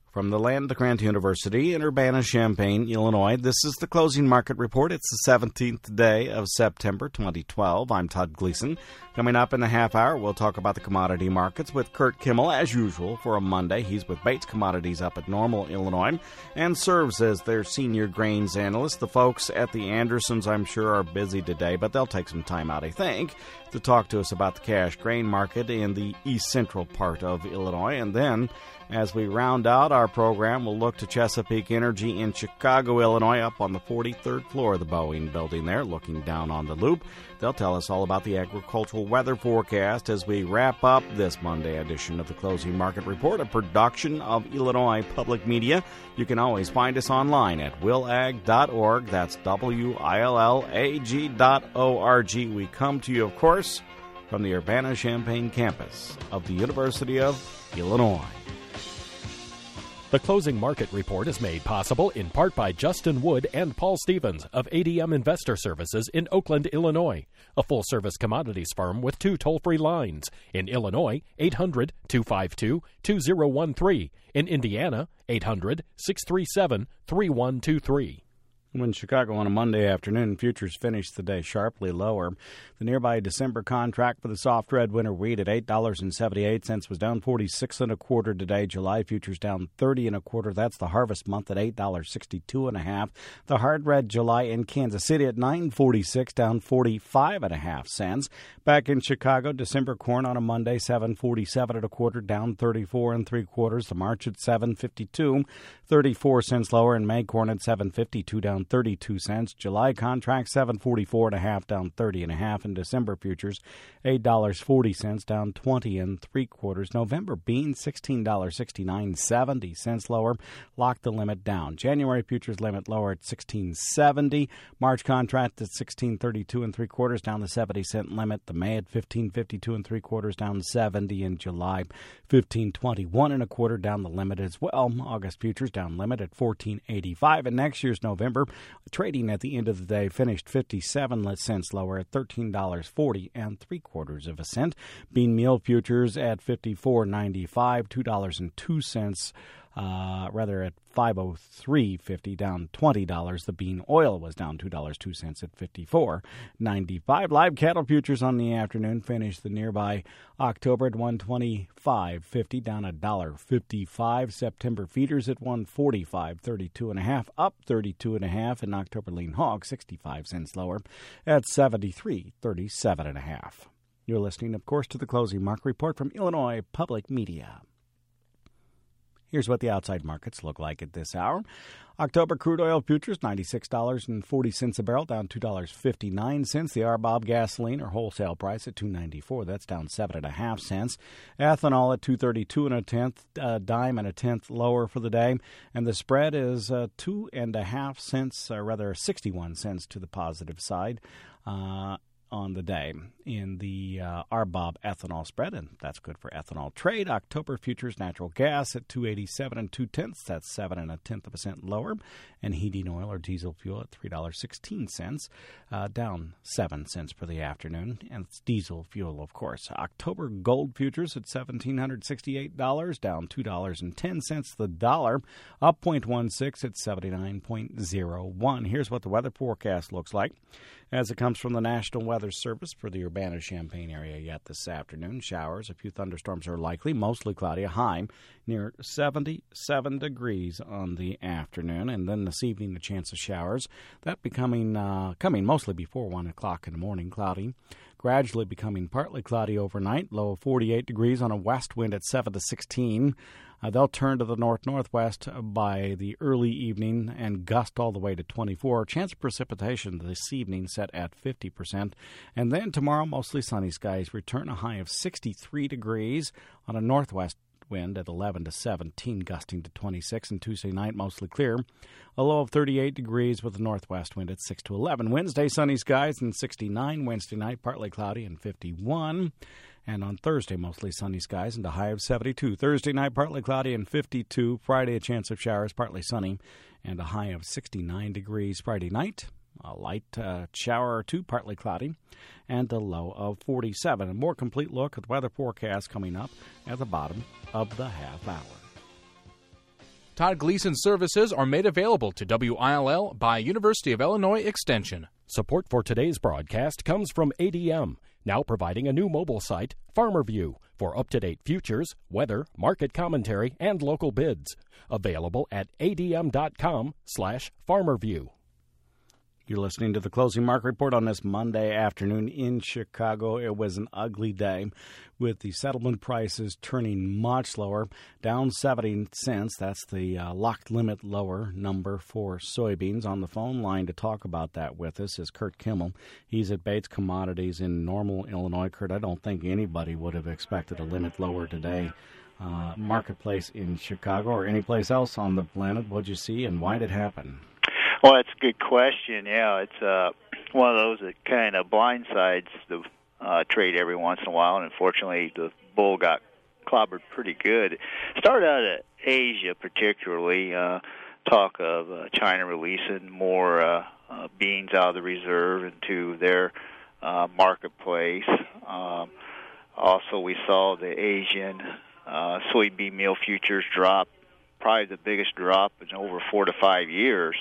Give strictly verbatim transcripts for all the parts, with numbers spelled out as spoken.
From the land of Grant University in Urbana-Champaign, Illinois, this is the Closing Market Report. It's the seventeenth day of September twenty twelve. I'm Todd Gleason. Coming up in the half hour, we'll talk about the commodity markets with Kurt Kimmel, as usual, for a Monday. He's with Bates Commodities up at Normal, Illinois, and serves as their senior grains analyst. The folks at the Andersons, I'm sure, are busy today, but they'll take some time out, I think, to talk to us about the cash grain market in the east central part of Illinois. And then, as we round out our program, we'll look to Chesapeake Energy in Chicago, Illinois, up on the forty-third floor of the Boeing building there, looking down on the loop. They'll tell us all about the agricultural weather forecast as we wrap up this Monday edition of the Closing Market Report, a production of Illinois Public Media. You can always find us online at willag dot org. That's W I L L A G dot O R G. We come to you, of course, from the Urbana-Champaign campus of the University of Illinois. The Closing Market Report is made possible in part by Justin Wood and Paul Stevens of A D M Investor Services in Oakland, Illinois, a full-service commodities firm with two toll-free lines. In Illinois, eight hundred, two five two, two zero one three. In Indiana, eight hundred, six three seven, three one two three. In Chicago on a Monday afternoon, futures finished the day sharply lower. The nearby December contract for the soft red winter wheat at eight dollars and seventy-eight cents was down forty-six and a quarter today. July futures down thirty and a quarter. That's the harvest month at eight dollars and sixty-two and a half. The hard red July in Kansas City at nine forty-six, down forty-five and a half cents. Back in Chicago, December corn on a Monday, seven forty-seven and a quarter, down thirty-four and three quarters. The March at seven fifty-two, thirty-four cents lower, and May corn at seven fifty-two, down thirty-two cents. July contract seven forty-four and a half, down thirty and a half. And December futures eight dollars and forty cents, down twenty and three quarters. November beans sixteen dollars and sixty-nine cents, seventy cents lower, locked the limit down. January futures limit lower at sixteen seventy. March contract at sixteen thirty-two and three quarters, down the seventy cent limit. The May at fifteen fifty-two and three quarters, down seventy. In July fifteen twenty-one and a quarter, down the limit as well. August futures down limit at fourteen eighty-five. And next year's November trading at the end of the day finished fifty-seven cents lower at thirteen dollars and forty and three quarters of a cent. Bean meal futures at fifty-four ninety-five, two dollars and two cents. Uh, rather at five oh three fifty, down twenty dollars. The bean oil was down two dollars and two cents at fifty-four ninety-five. Live cattle futures on the afternoon finished the nearby October at one twenty-five fifty, down one dollar and fifty-five. September feeders at one forty-five thirty-two and a half, up thirty-two and a half. And October lean hog sixty-five cents lower at seventy-three thirty-seven and a half. You're listening, of course, to the Closing Market Report from Illinois Public Media. Here's what the outside markets look like at this hour. October crude oil futures, ninety-six dollars and forty cents a barrel, down two dollars and fifty-nine cents. The R B O B gasoline, or wholesale price, at two ninety-four. That's down seven and a half cents. Ethanol at two thirty-two and a tenth, a dime and a tenth lower for the day. And the spread is uh, two and a half cents, or rather sixty-one cents to the positive side. Uh, on the day in the uh, R B O B ethanol spread, and that's good for ethanol trade. October futures natural gas at two eighty-seven and two tenths. That's seven and a tenth of a cent lower. And heating oil or diesel fuel at three dollars and sixteen cents, uh, down seven cents for the afternoon. And it's diesel fuel, of course. October gold futures at one thousand seven hundred sixty-eight dollars, down two dollars and ten cents. The dollar up zero point one six at seventy-nine point zero one. Here's what the weather forecast looks like as it comes from the National Weather Service for the Urbana-Champaign area yet this afternoon. Showers, a few thunderstorms are likely, mostly cloudy, a high near seventy-seven degrees on the afternoon. And then this evening, a chance of showers. That becoming uh, coming mostly before one o'clock in the morning, cloudy. Gradually becoming partly cloudy overnight, low of forty-eight degrees on a west wind at seven to sixteen. Uh, they'll turn to the north-northwest by the early evening and gust all the way to twenty-four. Chance of precipitation this evening set at fifty percent. And then tomorrow, mostly sunny skies. Return a high of sixty-three degrees on a northwest wind at eleven to seventeen, gusting to twenty-six. And Tuesday night, mostly clear. A low of thirty-eight degrees with a northwest wind at six to eleven. Wednesday, sunny skies and sixty-nine. Wednesday night, partly cloudy and fifty-one. And on Thursday, mostly sunny skies and a high of seventy-two. Thursday night, partly cloudy and fifty-two. Friday, a chance of showers, partly sunny, and a high of sixty-nine degrees. Friday night, a light uh, shower or two, partly cloudy, and a low of forty-seven. A more complete look at the weather forecast coming up at the bottom of the half hour. Todd Gleason services are made available to W I L L by University of Illinois Extension. Support for today's broadcast comes from A D M, now providing a new mobile site, FarmerView, for up-to-date futures, weather, market commentary, and local bids. Available at adm.com slash farmerview. You're listening to the Closing Market Report on this Monday afternoon in Chicago. It was an ugly day with the settlement prices turning much lower, down seventy cents. That's the uh, locked limit lower number for soybeans. On the phone line to talk about that with us is Kurt Kimmel. He's at Bates Commodities in Normal, Illinois. Kurt, I don't think anybody would have expected a limit lower today. Uh, marketplace in Chicago or any place else on the planet. What'd you see and why did it happen? Well, that's a good question. Yeah, it's uh, one of those that kind of blindsides the uh, trade every once in a while, and unfortunately the bull got clobbered pretty good. Started out at Asia particularly, uh, talk of uh, China releasing more uh, uh, beans out of the reserve into their uh, marketplace. Um, also, we saw the Asian uh, soybean meal futures drop, probably the biggest drop in over four to five years.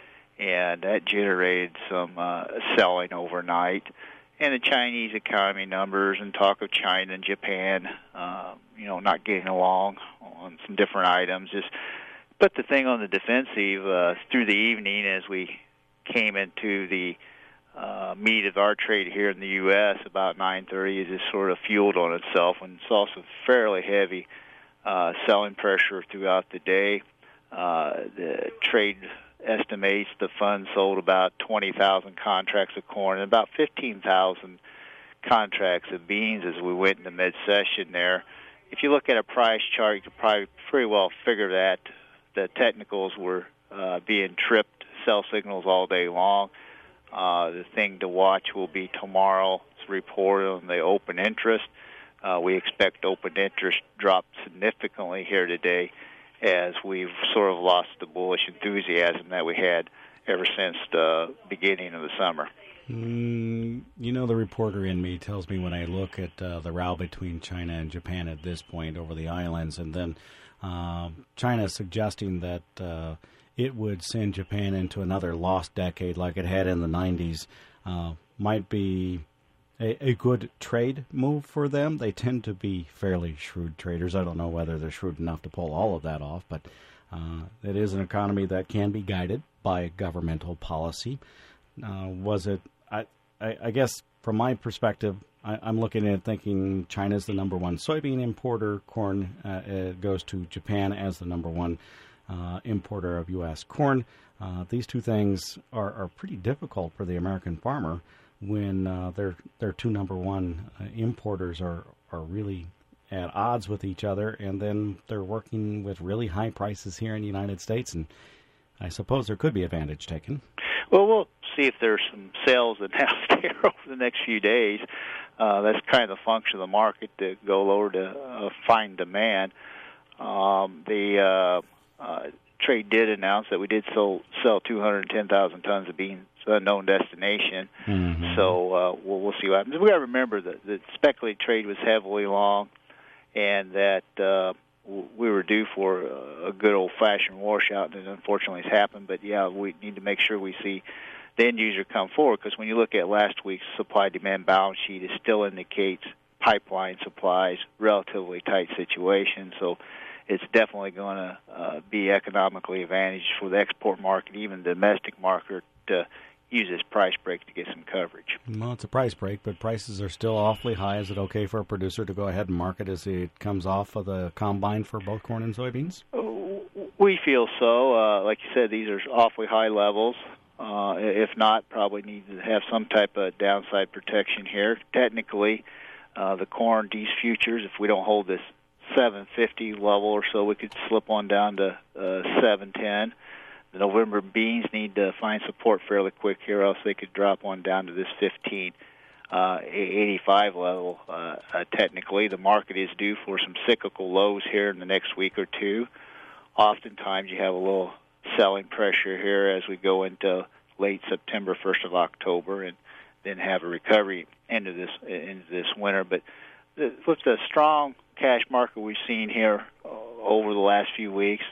And that generated some uh, selling overnight. And the Chinese economy numbers and talk of China and Japan, uh, you know, not getting along on some different items, just put the thing on the defensive uh, through the evening as we came into the uh, meat of our trade here in the U S about nine thirty. It just sort of fueled on itself and saw some fairly heavy uh, selling pressure throughout the day. Uh, the trade estimates the fund sold about twenty thousand contracts of corn and about fifteen thousand contracts of beans as we went into mid-session there. If you look at a price chart, you could probably pretty well figure that the technicals were uh, being tripped, sell signals all day long. Uh, the thing to watch will be tomorrow's report on the open interest. Uh, we expect open interest drop significantly here today, as we've sort of lost the bullish enthusiasm that we had ever since the beginning of the summer. Mm, you know, the reporter in me tells me when I look at uh, the row between China and Japan at this point over the islands, and then uh, China suggesting that uh, it would send Japan into another lost decade like it had in the nineties, uh, might be A, a good trade move for them. They tend to be fairly shrewd traders. I don't know whether they're shrewd enough to pull all of that off, but uh, it is an economy that can be guided by governmental policy. Uh, was it, I, I, I guess from my perspective, I, I'm looking at it thinking China's the number one soybean importer. Corn uh, it goes to Japan as the number one uh, importer of U S corn. Uh, these two things are, are pretty difficult for the American farmer when uh, their their two number one uh, importers are, are really at odds with each other, and then they're working with really high prices here in the United States, and I suppose there could be advantage taken. Well, we'll see if there's some sales announced here over the next few days. Uh, that's kind of the function of the market to go lower to uh, find demand. Um, the uh, uh, trade did announce that we did sell, sell two hundred ten thousand tons of beans, unknown destination. Mm-hmm. So uh, we'll, we'll see what happens. We got to remember that the speculative trade was heavily long, and that uh, we were due for a good old-fashioned washout, and unfortunately it's happened. But, yeah, we need to make sure we see the end user come forward, because when you look at last week's supply-demand balance sheet, it still indicates pipeline supplies, relatively tight situation. So it's definitely going to uh, be economically advantaged for the export market, even the domestic market, to use this price break to get some coverage. Well, it's a price break, but prices are still awfully high. Is it okay for a producer to go ahead and market as it comes off of the combine for both corn and soybeans? We feel so. Uh, like you said, these are awfully high levels. Uh, if not, probably need to have some type of downside protection here. Technically, uh, the corn, these futures, if we don't hold this seven fifty level or so, we could slip on down to uh, seven ten. The November beans need to find support fairly quick here, else they could drop one down to this fifteen eighty-five level. Uh, uh, technically, the market is due for some cyclical lows here in the next week or two. Oftentimes, you have a little selling pressure here as we go into late September, first of October, and then have a recovery into this into this winter. But the, with the strong cash market we've seen here uh, over the last few weeks,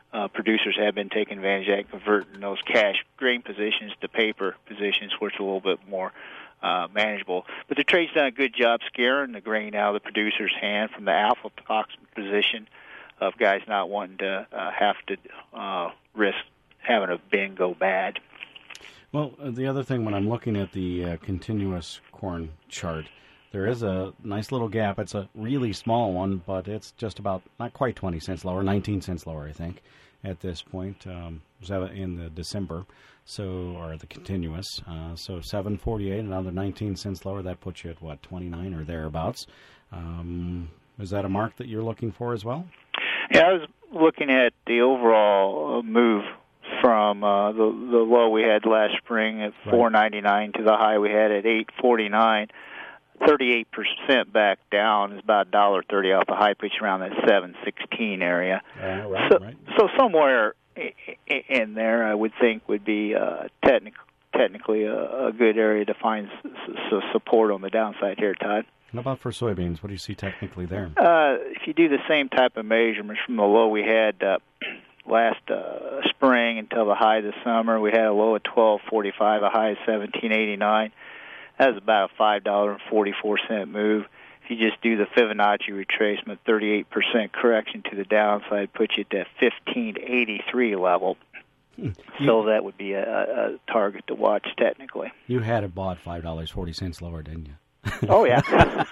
uh, producers have been taking advantage of that, converting those cash grain positions to paper positions, where it's a little bit more uh, manageable. But the trade's done a good job scaring the grain out of the producer's hand from the aflatoxin position of guys not wanting to uh, have to uh, risk having a bin go bad. Well, uh, the other thing, when I'm looking at the uh, continuous corn chart, there is a nice little gap. It's a really small one, but it's just about not quite twenty cents lower, nineteen cents lower, I think, at this point. Um, in the December, so or the continuous. Uh, so seven forty-eight, another nineteen cents lower. That puts you at what, twenty-nine or thereabouts. Um, is that a mark that you're looking for as well? Yeah, I was looking at the overall move from uh, the the low we had last spring at right. four ninety-nine to the high we had at eight forty-nine. thirty-eight percent back down is about one dollar thirty off the high pitch around that seven sixteen area. Uh, right, so, right. so somewhere in there, I would think, would be uh, technic- technically a, a good area to find s- s- support on the downside here, Todd. What about for soybeans? What do you see technically there? Uh, if you do the same type of measurements from the low we had uh, last uh, spring until the high this summer, we had a low of twelve forty-five, a high of seventeen eighty-nine. That was about a five dollars and forty-four cents move. If you just do the Fibonacci retracement, thirty-eight percent correction to the downside puts you at that fifteen eighty-three level. Hmm. So that would be a, a target to watch technically. You had it bought five dollars and forty cents lower, didn't you? Oh, yeah.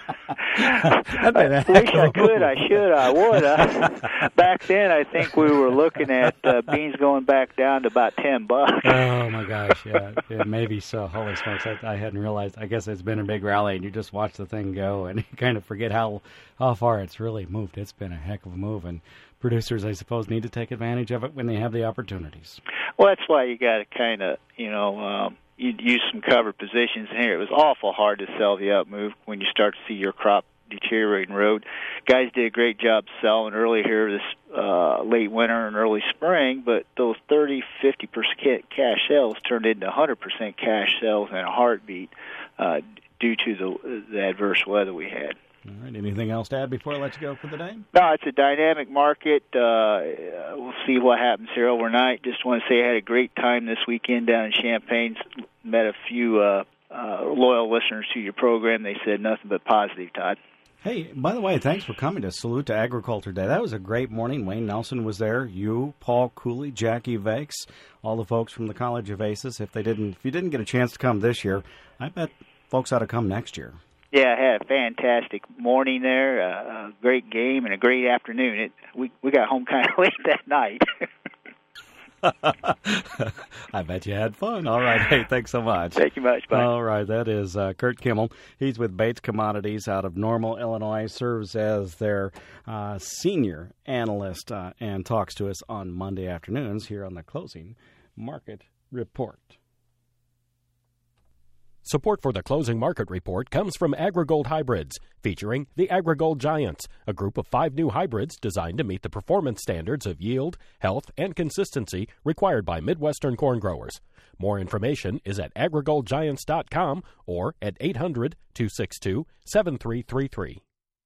I wish I could, I should, I would. Uh, back then, I think we were looking at uh, beans going back down to about ten bucks. Oh, my gosh, yeah. yeah maybe so. Holy smokes, I, I hadn't realized. I guess it's been a big rally, and you just watch the thing go, and you kind of forget how, how far it's really moved. It's been a heck of a move, and producers, I suppose, need to take advantage of it when they have the opportunities. Well, that's why you got to kind of, you know, um, you use some covered positions here. It was awful hard to sell the up move when you start to see your crop deteriorating road. Guys did a great job selling early here this uh, late winter and early spring, but those thirty, fifty percent cash sales turned into one hundred percent cash sales in a heartbeat uh, due to the, the adverse weather we had. All right. Anything else to add before I let you go for the day? No, it's a dynamic market. Uh, we'll see what happens here overnight. Just want to say I had a great time this weekend down in Champaign. Met a few uh, uh, loyal listeners to your program. They said nothing but positive, Todd. Hey, by the way, thanks for coming to Salute to Agriculture Day. That was a great morning. Wayne Nelson was there. You, Paul Cooley, Jackie Vakes, all the folks from the College of Aces. If they didn't, if you didn't get a chance to come this year, I bet folks ought to come next year. Yeah, I had a fantastic morning there, uh, a great game, and a great afternoon. It, we we got home kind of late that night. I bet you had fun. All right. Hey, thanks so much. Thank you much. Bye. All right. That is uh, Kurt Kimmel. He's with Bates Commodities out of Normal, Illinois, serves as their uh, senior analyst uh, and talks to us on Monday afternoons here on the Closing Market Report. Support for the Closing Market Report comes from AgriGold Hybrids, featuring the AgriGold Giants, a group of five new hybrids designed to meet the performance standards of yield, health, and consistency required by Midwestern corn growers. More information is at agrigold giants dot com or at eight hundred, two six two, seven three three three.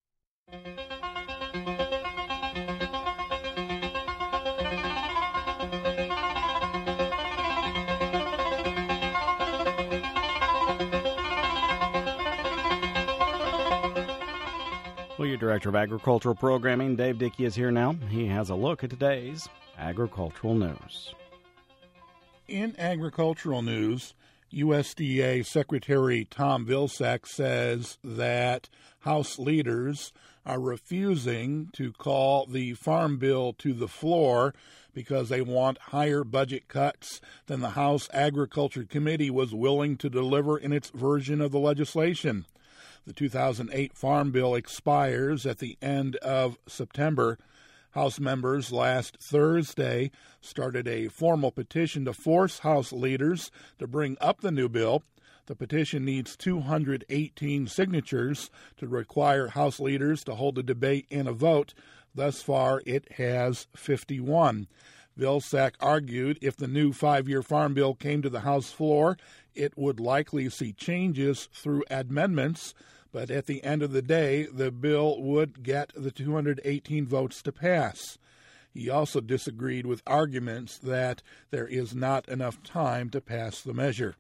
Well, your Director of Agricultural Programming, Dave Dickey, is here now. He has a look at today's agricultural news. In agricultural news, U S D A Secretary Tom Vilsack says that House leaders are refusing to call the Farm Bill to the floor because they want higher budget cuts than the House Agriculture Committee was willing to deliver in its version of the legislation. The two thousand eight Farm Bill expires at the end of September. House members last Thursday started a formal petition to force House leaders to bring up the new bill. The petition needs two hundred eighteen signatures to require House leaders to hold a debate and a vote. Thus far, it has fifty-one. Vilsack argued if the new five-year Farm Bill came to the House floor, it would likely see changes through amendments, but at the end of the day, the bill would get the two hundred eighteen votes to pass. He also disagreed with arguments that there is not enough time to pass the measure.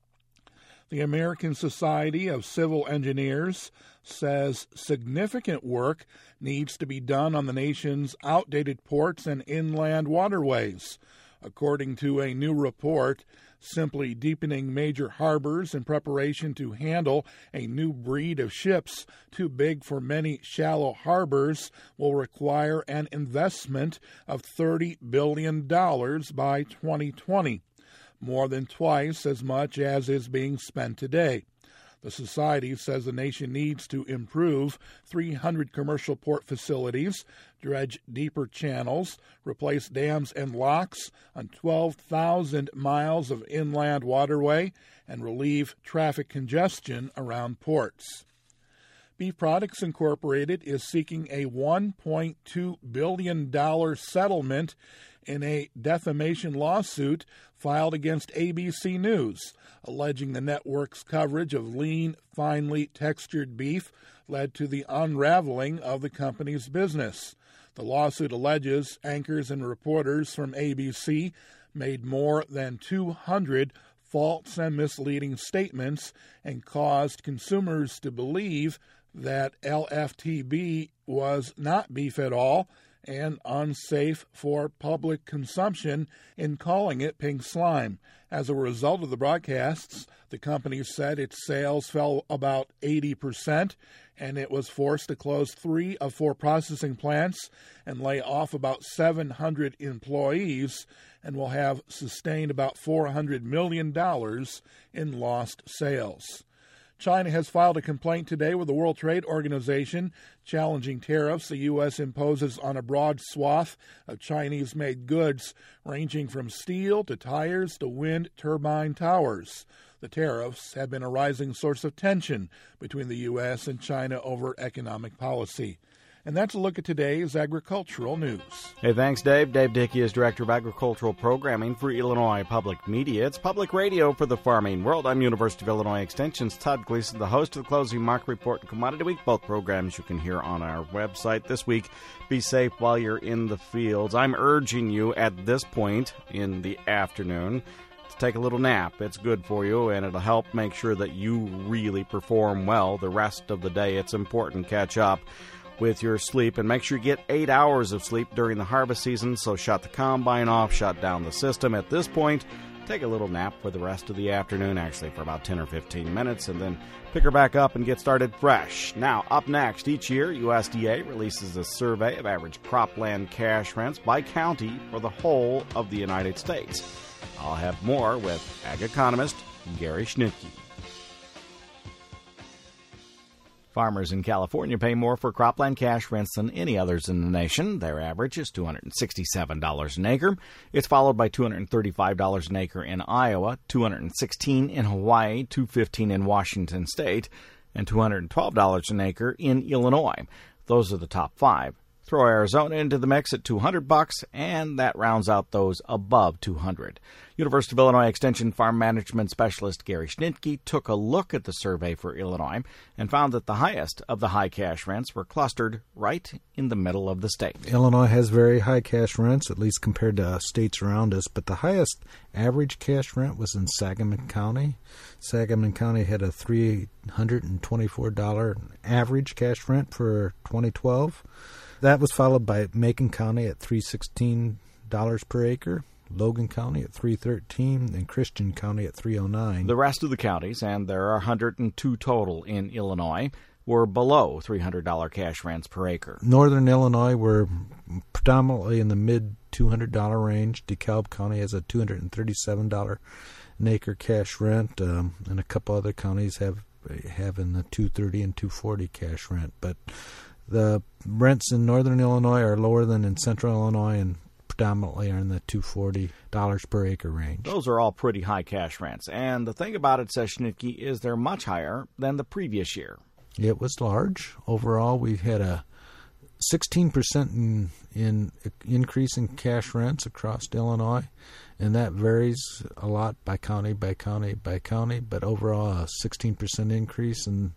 The American Society of Civil Engineers says significant work needs to be done on the nation's outdated ports and inland waterways. According to a new report, simply deepening major harbors in preparation to handle a new breed of ships too big for many shallow harbors will require an investment of thirty billion dollars by twenty twenty, more than twice as much as is being spent today. The Society says the nation needs to improve three hundred commercial port facilities, dredge deeper channels, replace dams and locks on twelve thousand miles of inland waterway, and relieve traffic congestion around ports. Beef Products Incorporated is seeking a one point two billion dollars settlement in a defamation lawsuit filed against A B C News, alleging the network's coverage of lean, finely textured beef led to the unraveling of the company's business. The lawsuit alleges anchors and reporters from A B C made more than two hundred false and misleading statements and caused consumers to believe that L F T B was not beef at all and unsafe for public consumption in calling it pink slime. As a result of the broadcasts, the company said its sales fell about eighty percent, and it was forced to close three of four processing plants and lay off about seven hundred employees, and will have sustained about four hundred million dollars in lost sales. China has filed a complaint today with the World Trade Organization challenging tariffs the U S imposes on a broad swath of Chinese-made goods ranging from steel to tires to wind turbine towers. The tariffs have been a rising source of tension between the U S and China over economic policy. And that's a look at today's agricultural news. Hey, thanks, Dave. Dave Dickey is Director of Agricultural Programming for Illinois Public Media. It's public radio for the farming world. I'm University of Illinois Extension's Todd Gleason, the host of the Closing Market Report and Commodity Week. Both programs you can hear on our website. This week, be safe while you're in the fields. I'm urging you at this point in the afternoon to take a little nap. It's good for you, and it'll help make sure that you really perform well the rest of the day. It's important to catch up with your sleep, and make sure you get eight hours of sleep during the harvest season. So shut the combine off, shut down the system. At this point, take a little nap for the rest of the afternoon, actually for about ten or fifteen minutes, and then pick her back up and get started fresh. Now, up next, each year, U S D A releases a survey of average cropland cash rents by county for the whole of the United States. I'll have more with ag economist Gary Schnitke. Farmers in California pay more for cropland cash rents than any others in the nation. Their average is two hundred sixty-seven dollars an acre. It's followed by two hundred thirty-five dollars an acre in Iowa, two hundred sixteen dollars in Hawaii, two hundred fifteen dollars in Washington State, and two hundred twelve dollars an acre in Illinois. Those are the top five. Throw Arizona into the mix at two hundred bucks, and that rounds out those above two hundred. University of Illinois Extension Farm Management Specialist Gary Schnitke took a look at the survey for Illinois and found that the highest of the high cash rents were clustered right in the middle of the state. Illinois has very high cash rents, at least compared to states around us, but the highest average cash rent was in Sangamon County. Sangamon County had a three hundred twenty-four dollars average cash rent for twenty twelve. That was followed by Macon County at three hundred sixteen dollars per acre, Logan County at three hundred thirteen dollars, and Christian County at three hundred nine dollars. The rest of the counties, and there are one hundred two total in Illinois, were below three hundred dollars cash rents per acre. Northern Illinois were predominantly in the mid two hundred dollars range. DeKalb County has a two hundred thirty-seven dollars an acre cash rent, um, and a couple other counties have have in the two hundred thirty and two hundred forty cash rent. But the rents in northern Illinois are lower than in central Illinois, and predominantly are in the two hundred forty dollars per acre range. Those are all pretty high cash rents. And the thing about it, says Schnitke, is they're much higher than the previous year. It was large. Overall, we had a sixteen percent in, in increase in cash rents across Illinois, and that varies a lot by county, by county, by county, but overall a sixteen percent increase, and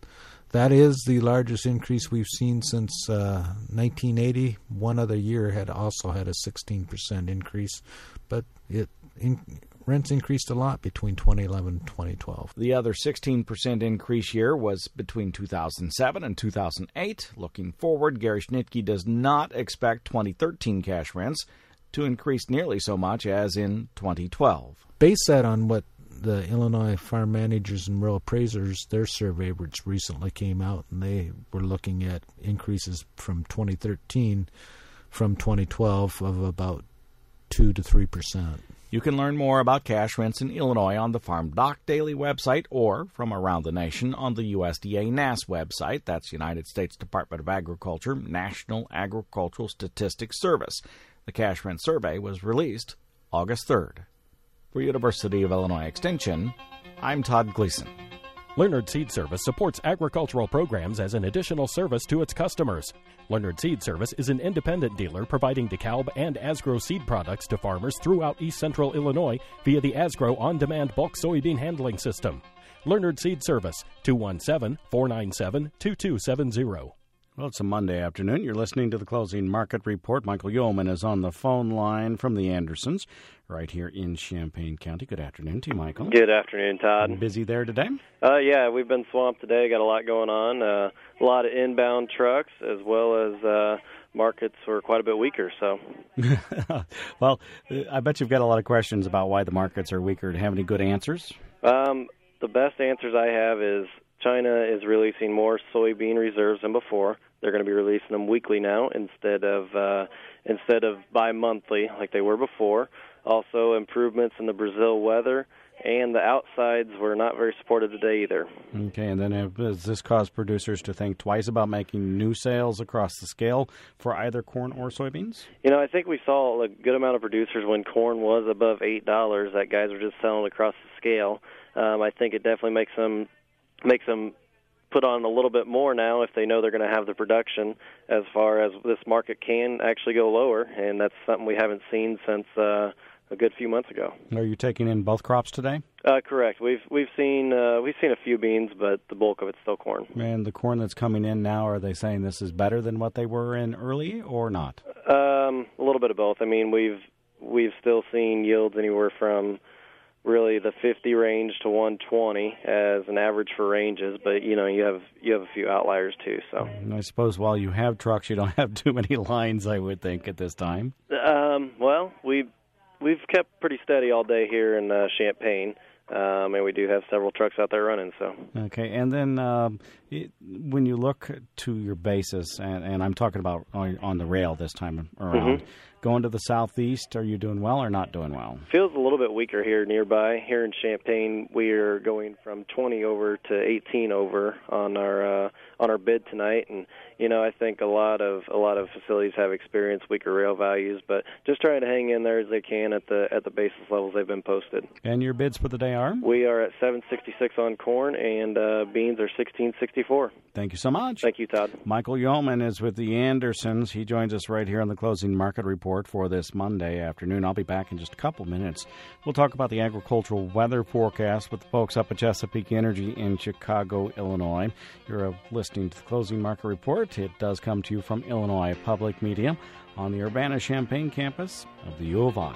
that is the largest increase we've seen since uh, nineteen eighty. One other year had also had a sixteen percent increase, but it in, rents increased a lot between twenty eleven and twenty twelve. The other sixteen percent increase year was between two thousand seven and two thousand eight. Looking forward, Gary Schnitke does not expect twenty thirteen cash rents to increase nearly so much as in twenty twelve. Base that on what the Illinois Farm Managers and Rural Appraisers, their survey which recently came out, and they were looking at increases from twenty thirteen from twenty twelve of about two to three percent. You can learn more about cash rents in Illinois on the Farm Doc Daily website or from around the nation on the U S D A N A S website. That's United States Department of Agriculture, National Agricultural Statistics Service. The cash rent survey was released August third. For University of Illinois Extension, I'm Todd Gleason. Leonard Seed Service supports agricultural programs as an additional service to its customers. Leonard Seed Service is an independent dealer providing DeKalb and Asgrow seed products to farmers throughout East Central Illinois via the Asgrow On-Demand Bulk Soybean Handling System. Leonard Seed Service, two one seven, four nine seven, two two seven zero. Well, it's a Monday afternoon. You're listening to the Closing Market Report. Michael Yeoman is on the phone line from the Andersons right here in Champaign County. Good afternoon to you, Michael. Good afternoon, Todd. Busy there today? Uh, yeah, we've been swamped today. Got a lot going on. Uh, a lot of inbound trucks as well as uh, markets were quite a bit weaker. So, Well, I bet you've got a lot of questions about why the markets are weaker. Do you have any good answers? Um, the best answers I have is China is releasing more soybean reserves than before. They're going to be releasing them weekly now instead of uh, instead of bi-monthly like they were before. Also, improvements in the Brazil weather, and the outsides were not very supportive today either. Okay, and then have, has this caused producers to think twice about making new sales across the scale for either corn or soybeans? You know, I think we saw a good amount of producers when corn was above eight dollars that guys were just selling across the scale. Um, I think it definitely makes them makes them put on a little bit more now if they know they're going to have the production, as far as this market can actually go lower, and that's something we haven't seen since uh, a good few months ago. Are you taking in both crops today? Uh, correct. We've we've seen uh, we've seen a few beans, but the bulk of it's still corn. And the corn that's coming in now, are they saying this is better than what they were in early or not? Um, a little bit of both. I mean, we've we've still seen yields anywhere from really the fifty range to one twenty as an average for ranges, but you know you have you have a few outliers too. So and I suppose while you have trucks, you don't have too many lines, I would think, at this time. Um, well, we we've kept pretty steady all day here in uh, Champaign. Um, and we do have several trucks out there running. So okay, and then um, it, when you look to your basis, and, and I'm talking about on, on the rail this time around, mm-hmm. going to the southeast, are you doing well or not doing well? Feels a little bit weaker here nearby. Here in Champaign, we're going from twenty over to eighteen over on our uh, on our bid tonight, and you know I think a lot of a lot of facilities have experienced weaker rail values, but just trying to hang in there as they can at the at the basis levels they've been posted. And your bids for the day are? We are at seven sixty-six on corn, and uh, beans are sixteen sixty-four. Thank you so much. Thank you, Todd. Michael Yeoman is with the Andersons. He joins us right here on the Closing Market Report for this Monday afternoon. I'll be back in just a couple minutes. We'll talk about the agricultural weather forecast with the folks up at Chesapeake Energy in Chicago, Illinois. You're uh, listening to the Closing Market Report. It does come to you from Illinois Public Media on the Urbana-Champaign campus of the U of I.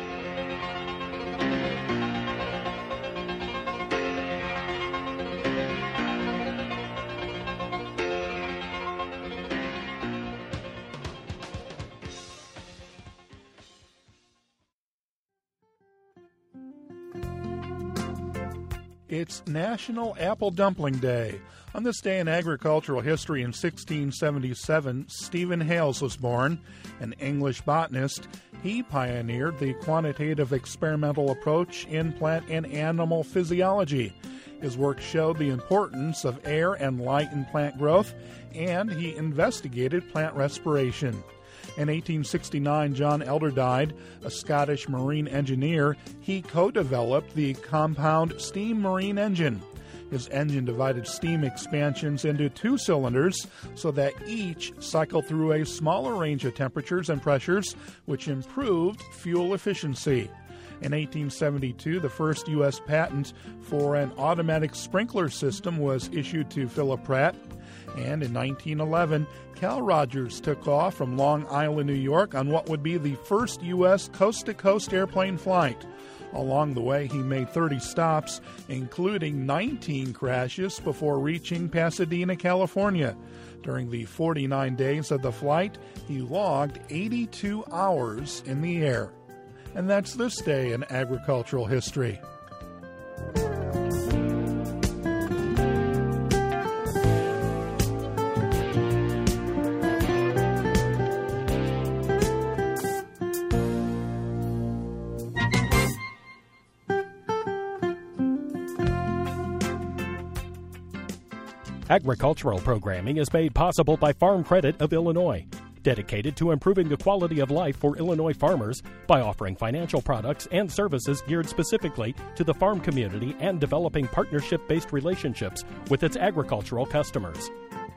It's National Apple Dumpling Day. On this day in agricultural history in sixteen seventy-seven, Stephen Hales was born, an English botanist. He pioneered the quantitative experimental approach in plant and animal physiology. His work showed the importance of air and light in plant growth, and he investigated plant respiration. In eighteen sixty-nine, John Elder died, a Scottish marine engineer. He co-developed the compound steam marine engine. His engine divided steam expansions into two cylinders so that each cycled through a smaller range of temperatures and pressures, which improved fuel efficiency. In eighteen seventy-two, the first U S patent for an automatic sprinkler system was issued to Philip Pratt. And in nineteen eleven, Cal Rogers took off from Long Island, New York on what would be the first U S coast-to-coast airplane flight. Along the way, he made thirty stops, including nineteen crashes before reaching Pasadena, California. During the forty-nine days of the flight, he logged eighty-two hours in the air. And that's this day in agricultural history. Agricultural programming is made possible by Farm Credit of Illinois, dedicated to improving the quality of life for Illinois farmers by offering financial products and services geared specifically to the farm community and developing partnership-based relationships with its agricultural customers.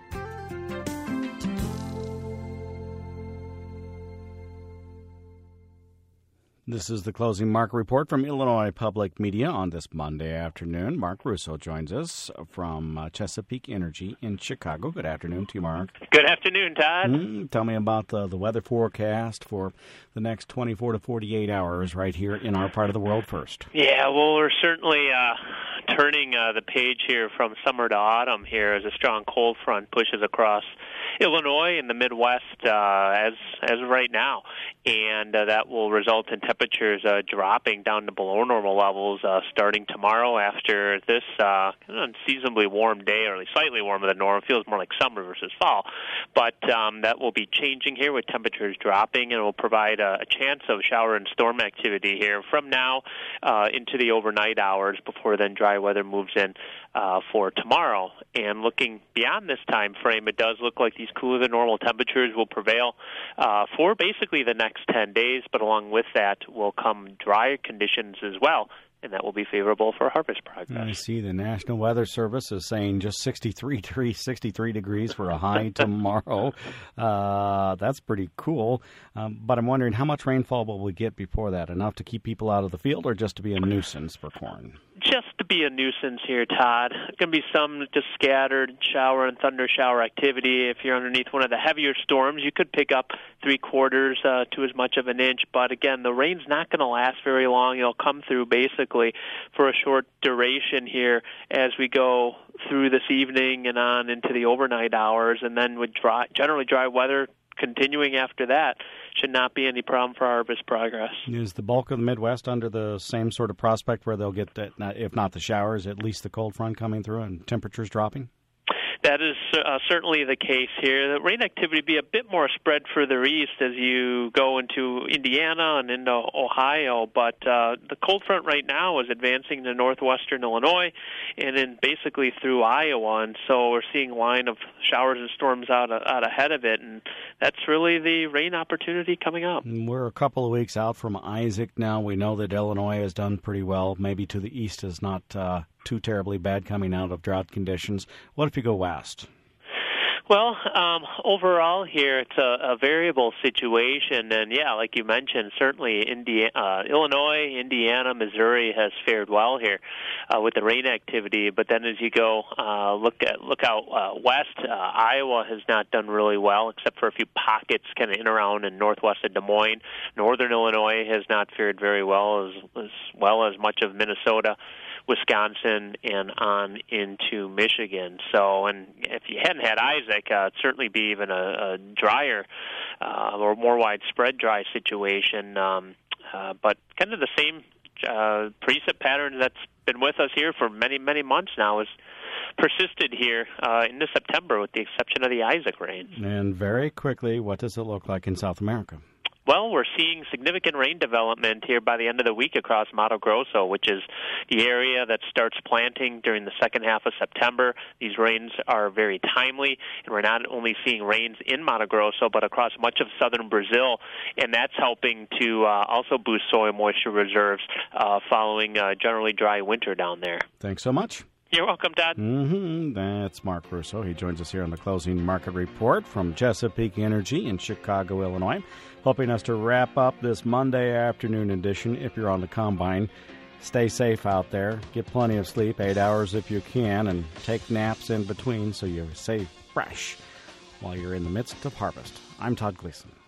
This is the closing market report from Illinois Public Media on this Monday afternoon. Mark Russo joins us from uh, Chesapeake Energy in Chicago. Good afternoon to you, Mark. Good afternoon, Todd. Mm, tell me about the, the weather forecast for the next twenty-four to forty-eight hours right here in our part of the world first. Yeah, well, we're certainly uh, turning uh, the page here from summer to autumn here as a strong cold front pushes across Illinois and the Midwest uh, as as of right now, and uh, that will result in temperatures uh, dropping down to below normal levels uh, starting tomorrow after this uh, unseasonably warm day, or at least slightly warmer than normal. It feels more like summer versus fall, but um, that will be changing here with temperatures dropping, and will provide a, a chance of shower and storm activity here from now uh, into the overnight hours before then dry weather moves in uh, for tomorrow. And looking beyond this time frame, it does look like these cooler than normal temperatures will prevail uh, for basically the next ten days, but along with that will come drier conditions as well, and that will be favorable for harvest progress. I see the National Weather Service is saying just sixty-three degrees for a high tomorrow. Uh, that's pretty cool. Um, but I'm wondering, how much rainfall will we get before that? Enough to keep people out of the field, or just to be a nuisance for corn? Just to be a nuisance here, Todd. Going to be some just scattered shower and thunder shower activity. If you're underneath one of the heavier storms, you could pick up three quarters uh, to as much of an inch. But again, the rain's not going to last very long. It'll come through basically for a short duration here as we go through this evening and on into the overnight hours, and then with dry, generally dry weather continuing after that, should not be any problem for harvest progress. Is the bulk of the Midwest under the same sort of prospect where they'll get, that, if not the showers, at least the cold front coming through and temperatures dropping? That is uh, certainly the case here. The rain activity will be a bit more spread further east as you go into Indiana and into Ohio, but uh, the cold front right now is advancing to northwestern Illinois and then basically through Iowa, and so we're seeing a line of showers and storms out, out ahead of it, and that's really the rain opportunity coming up. We're a couple of weeks out from Isaac now. We know that Illinois has done pretty well. Maybe to the east is not uh, too terribly bad coming out of drought conditions. What if you go west? Well, um, overall here, it's a, a variable situation, and yeah, like you mentioned, certainly Indiana, uh, Illinois, Indiana, Missouri has fared well here uh, with the rain activity. But then, as you go uh, look at look out uh, west, uh, Iowa has not done really well, except for a few pockets kind of in around and northwest of Des Moines. Northern Illinois has not fared very well, as as well as much of Minnesota, Wisconsin, and on into Michigan. So, and if you hadn't had Isaac, uh, it'd certainly be even a, a drier uh, or more widespread dry situation. Um, uh, but kind of the same uh, precip pattern that's been with us here for many, many months now is persisted here uh, into September, with the exception of the Isaac rains. And very quickly, what does it look like in South America? Well, we're seeing significant rain development here by the end of the week across Mato Grosso, which is the area that starts planting during the second half of September. These rains are very timely, and we're not only seeing rains in Mato Grosso, but across much of southern Brazil, and that's helping to uh, also boost soil moisture reserves uh, following a generally dry winter down there. Thanks so much. You're welcome, Todd. Mm-hmm. That's Mark Russo. He joins us here on the Closing Market Report from Chesapeake Energy in Chicago, Illinois, helping us to wrap up this Monday afternoon edition. If you're on the combine, stay safe out there. Get plenty of sleep, eight hours if you can, and take naps in between so you stay fresh while you're in the midst of harvest. I'm Todd Gleason.